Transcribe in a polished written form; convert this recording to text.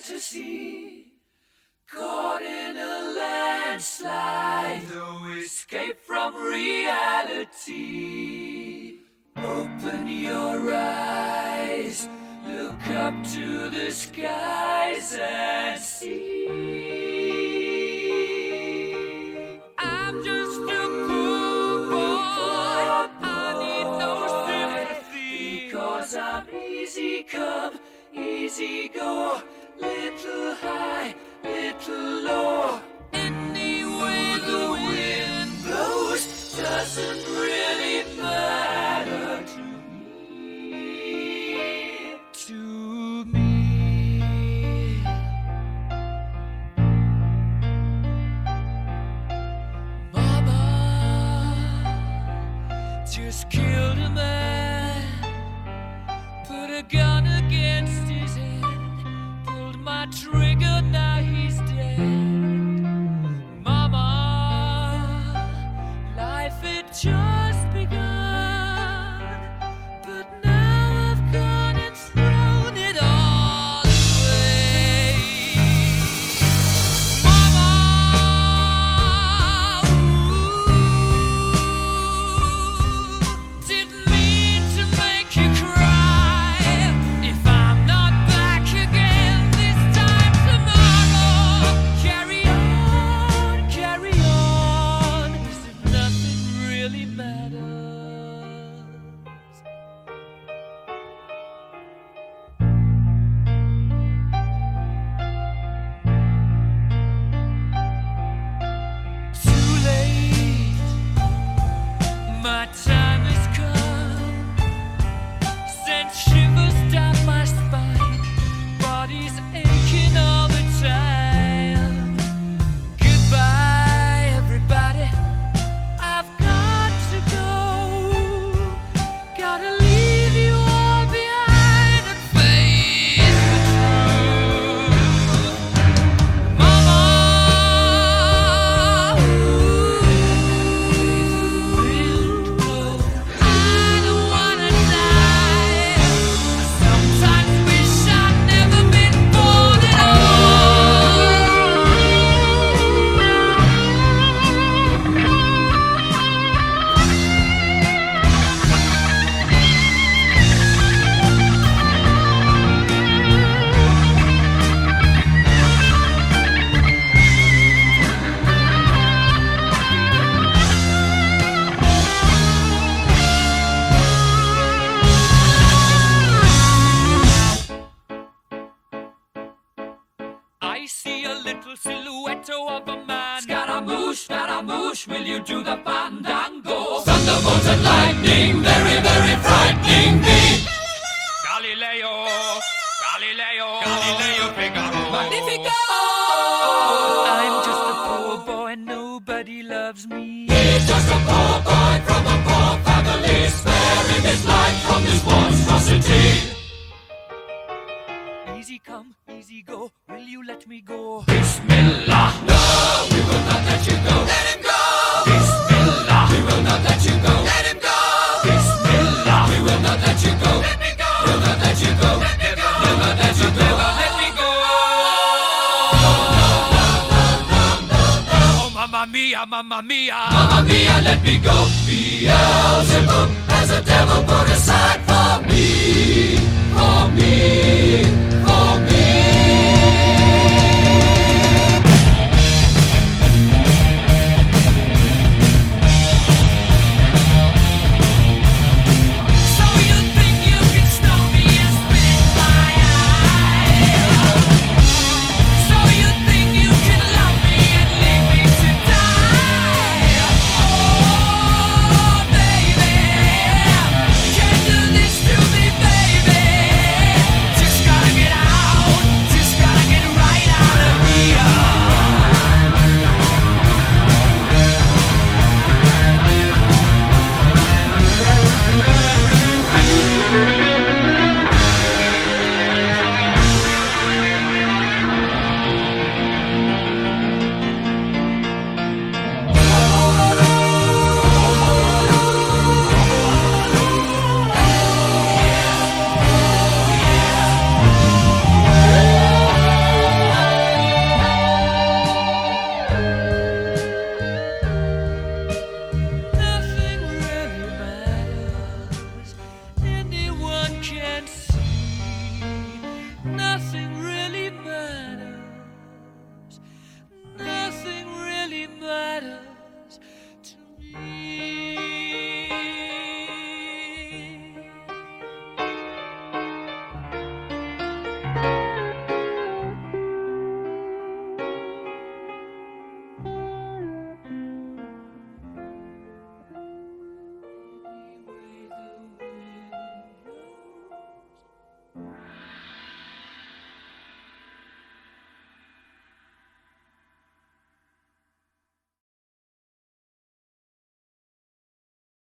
fantasy, caught in a landslide, no escape from reality. Open your eyes, look up to the skies and see. I'm just a poor boy, I need no sympathy, because I'm easy come, easy go, little high, little low. Any way the wind blows doesn't really matter to me. To me. Mama just killed a man, put a gun against his head, pulled my trigger, now he's dead. Mama, life had just begun, but now I've gone and thrown it all away. Mama, didn't mean to make you cry. If I'm not back again this time tomorrow, carry on, as if nothing really matters. Too late, my time has come. Sent shivers down my spine, body's aching all the time. Goodbye, everybody, I've got to go. Gotta leave you all behind and face the truth. Mama, I don't wanna die. I sometimes wish I'd never been born at I see a little silhouette of a man. Scaramouche, will you do the fandango? Thunderbolt and lightning, very, very frightening me. Galileo, Figaro. Magnifico! I'm just a poor boy, nobody loves me. He's just a poor boy from a poor family, sparing his life from this monstrosity. Easy come, easy go, will you let me go? Bismillah, no, we will not let you go. Let him go! Bismillah, we will not let you go. Let him go! Bismillah, we will not let you go. Let me go! We'll not let you go. Let me go! We'll not let you go. Let me go! Oh, mamma mia, mamma mia. Mamma mia, let me go. Beelzebub has a devil